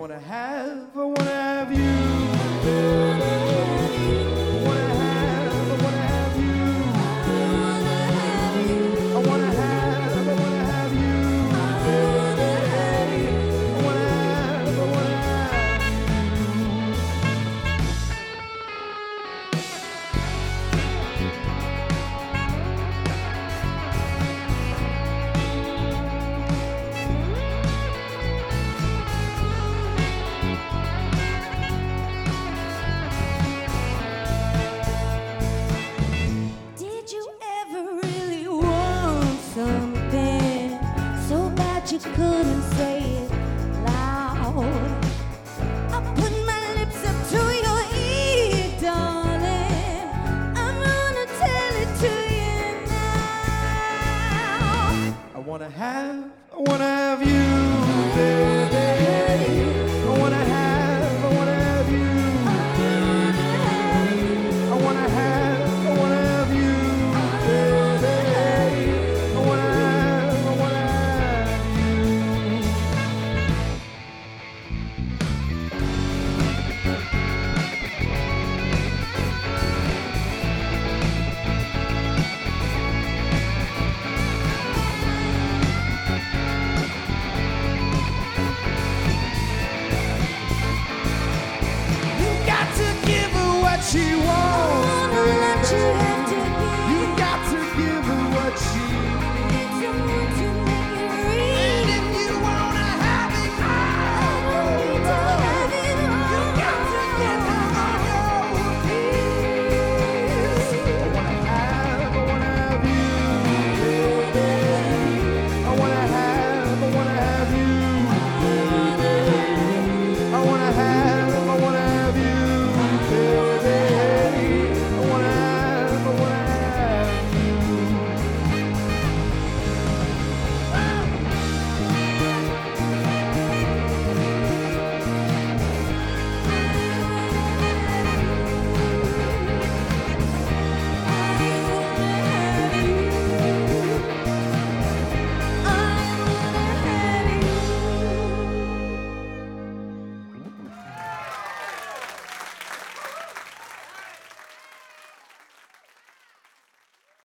wanna have you. I wanna have you. I wanna have you. I wanna have you. Did you ever really want something so bad you couldn't say it loud? I put my lips up to your ear, darling. I'm gonna tell it to you now. I wanna have you, baby. I wanna have you. I wanna have you, baby. I wanna have you. You got to give her what she wants. I wanna let you